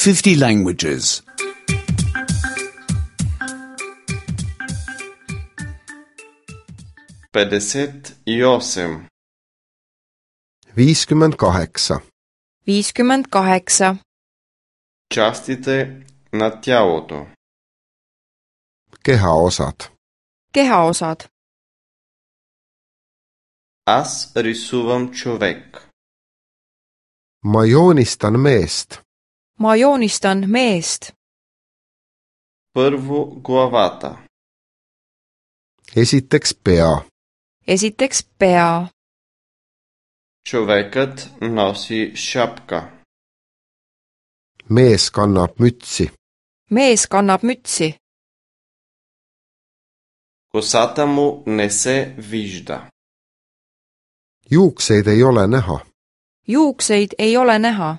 50 languages. 58. 58. 58. Частите на тялото. Kehaosad. Kehaosad. Аз рисувам човек. Ma joonistan meest. Ma joonistan meest. Първо главата. Esiteks pea. Esiteks pea. Човекът носи шапка. Mees kannab mütsi. Mees kannab mütsi. Косата му не се вижда. Juukseid ei ole näha. Juukseid ei ole näha.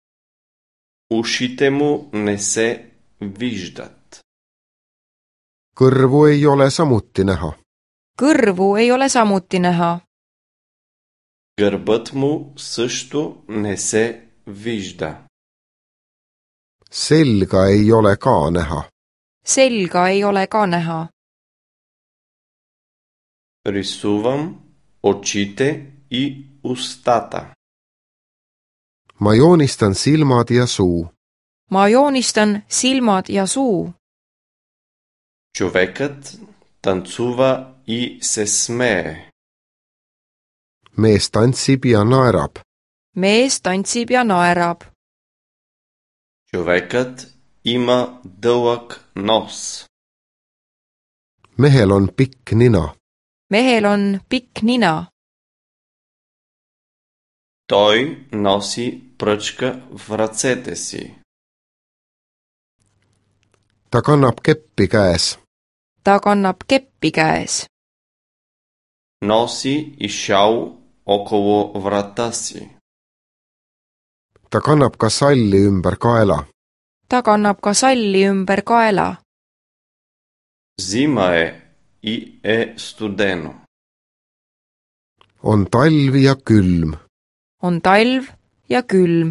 Ушите му не се виждат. Kõrvu ei ole samuti näha. Kõrvu ei ole samuti näha. Гърбът му също не се вижда. Selga ei ole ka näha. Selga ei ole ka näha. Рисувам очите и устата. Ma joonistan silmad ja suu. Ma joonistan silmad ja suu. Човекът танцува и се смее. Mees tantsib ja naerab. Mees tantsib ja naerab. Човекът има дълъг нос. Mehel on pikk nina. Mehel on pikk nina. Той носи пръчка в ръцете си. Ta kannab keppi käes. Ta kannab keppi käes. Носи и шал около врата си. Ta kannab ka salli ümber kaela. Ta kannab ka salli ümber kaela. Зима и е студено. On talv ja külm. On talv ja külm.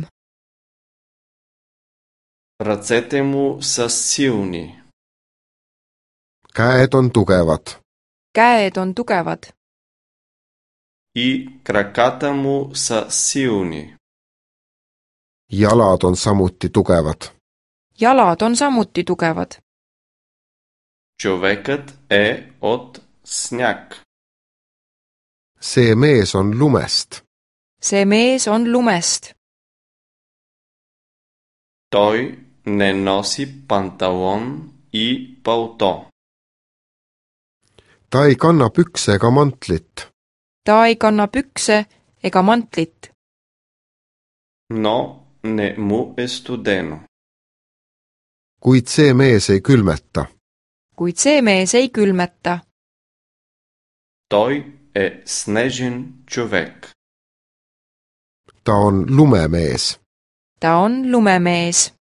Ръцете му са силни. Käed on tugevad. Käed on tugevad. И краката му са силни. Jalad on samuti tugevad. Jalad on samuti tugevad. Човекът е от сняг. See mees on lumest. See mees on lumest. Той не носи панталон и палто. Ta ei kanna pükse ega mantlit. Ta ei kanna pükse ega mantlit. Но не му е студено. Kuid see mees ei külmeta. Kuid see mees ei külmeta. Той е снежен човек. Ta on lumemees. Ta on lumemees.